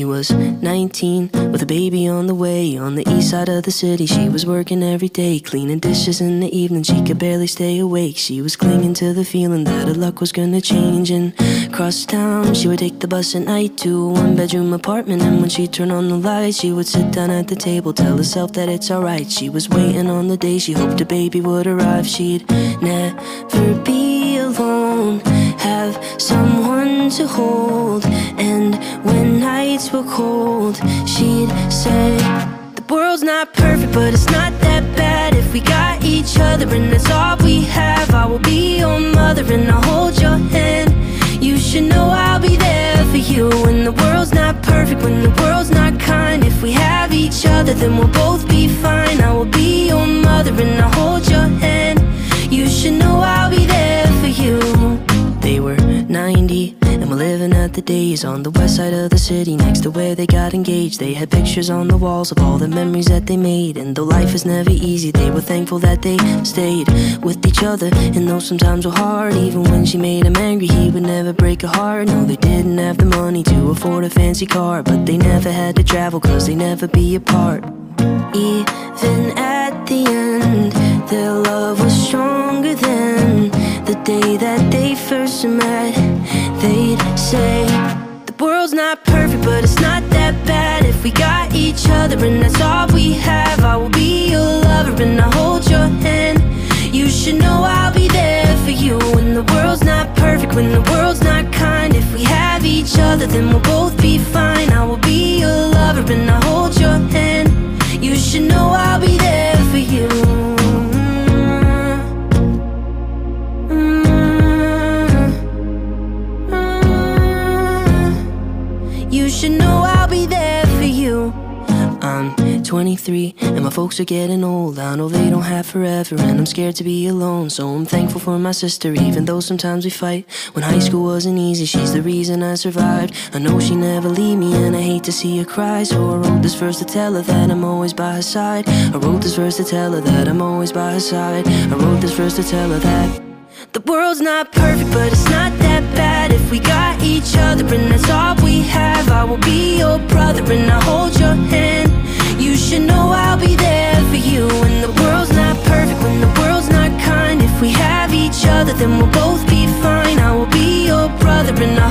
She was 19 with a baby on the way. On the east side of the city, she was working every day, cleaning dishes in the evening, she could barely stay awake. She was clinging to the feeling that her luck was gonna change. And across town, she would take the bus at night to a one-bedroom apartment. And when she'd turn on the lights, she would sit down at the table, tell herself that it's alright. She was waiting on the day she hoped her baby would arrive. She'd never be alone, have someone to hold. And when nights were cold, she'd say, the world's not perfect, but it's not that bad if we got each other, and that's all we have. I will be your mother and I'll hold your hand. You should know I'll be there for you when the world's not perfect, when the world's not kind. If we have each other, then we'll both be fine. I will be your mother and I'll hold your hand. You should know I'll be there for you. They were 90 and were living at the days on the west side of the city, next to where they got engaged. They had pictures on the walls of all the memories that they made. And though life is never easy, they were thankful that they stayed with each other. And though sometimes were hard, even when she made him angry, he would never break her heart. No, they didn't have the money to afford a fancy car, but they never had to travel, cause they never be apart. Even at the end, their love was stronger than the day that they first met. They'd say, the world's not perfect, but it's not that bad if we got each other, and that's all we have. I will be your lover and I'll hold your hand. You should know I'll be there for you when the world's not perfect, when the world's not kind. If we have each other, then we'll both be fine. I will be your lover and I'll hold your hand. You should know I'll be there for you. You should know I'll be there for you. I'm 23 and my folks are getting old. I know they don't have forever and I'm scared to be alone. So I'm thankful for my sister, even though sometimes we fight. When high school wasn't easy, she's the reason I survived. I know she never leave me and I hate to see her cry. So I wrote this verse to tell her that I'm always by her side. I wrote this verse to tell her that I'm always by her side. I wrote this verse to tell her that the world's not perfect, but it's not that bad if we got each other, and that's all we have. I will be your brother and I'll hold your hand. You should know I'll be there for you when the world's not perfect, when the world's not kind. If we have each other, then we'll both be fine. I will be your brother and